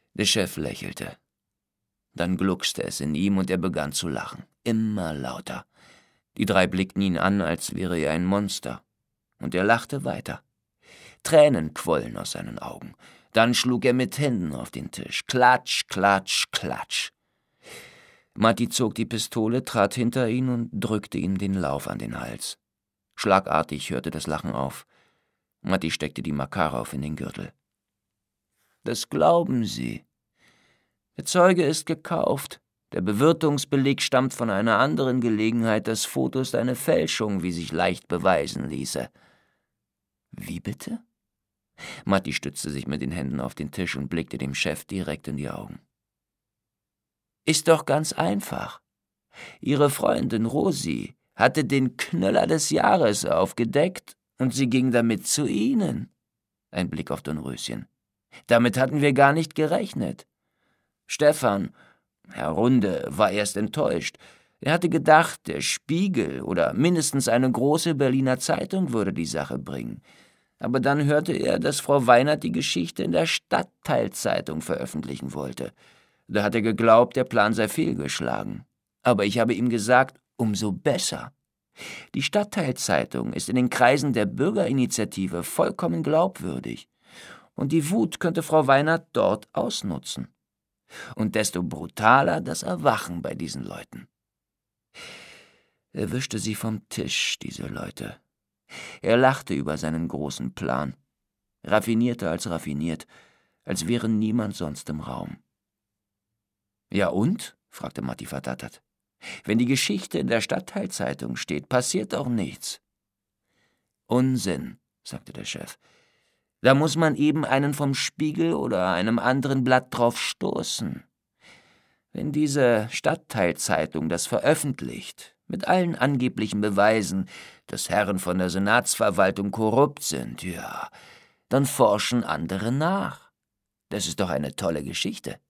Der Chef lächelte. Dann gluckste es in ihm und er begann zu lachen, immer lauter. Die drei blickten ihn an, als wäre er ein Monster. Und er lachte weiter. Tränen quollen aus seinen Augen. Dann schlug er mit Händen auf den Tisch. Klatsch, klatsch, klatsch. Matti zog die Pistole, trat hinter ihn und drückte ihm den Lauf an den Hals. Schlagartig hörte das Lachen auf. Matti steckte die Makarov in den Gürtel. »Das glauben Sie. Der Zeuge ist gekauft. Der Bewirtungsbeleg stammt von einer anderen Gelegenheit. Das Foto ist eine Fälschung, wie sich leicht beweisen ließe.« »Wie bitte?« Matti stützte sich mit den Händen auf den Tisch und blickte dem Chef direkt in die Augen. »Ist doch ganz einfach. Ihre Freundin Rosi hatte den Knüller des Jahres aufgedeckt und sie ging damit zu Ihnen.« Ein Blick auf Dornröschen. »Damit hatten wir gar nicht gerechnet. Stefan, Herr Runde, war erst enttäuscht. Er hatte gedacht, der Spiegel oder mindestens eine große Berliner Zeitung würde die Sache bringen. Aber dann hörte er, dass Frau Weinert die Geschichte in der Stadtteilzeitung veröffentlichen wollte. Da hat er geglaubt, der Plan sei fehlgeschlagen. Aber ich habe ihm gesagt, umso besser. Die Stadtteilzeitung ist in den Kreisen der Bürgerinitiative vollkommen glaubwürdig. Und die Wut könnte Frau Weinert dort ausnutzen. Und desto brutaler das Erwachen bei diesen Leuten. Er wischte sie vom Tisch, diese Leute. Er lachte über seinen großen Plan. Raffinierter als raffiniert, als wäre niemand sonst im Raum. »Ja und?« fragte Matti verdattert. »Wenn die Geschichte in der Stadtteilzeitung steht, passiert doch nichts.« »Unsinn«, sagte der Chef. »Da muss man eben einen vom Spiegel oder einem anderen Blatt drauf stoßen. Wenn diese Stadtteilzeitung das veröffentlicht, mit allen angeblichen Beweisen, dass Herren von der Senatsverwaltung korrupt sind, ja, dann forschen andere nach. Das ist doch eine tolle Geschichte.«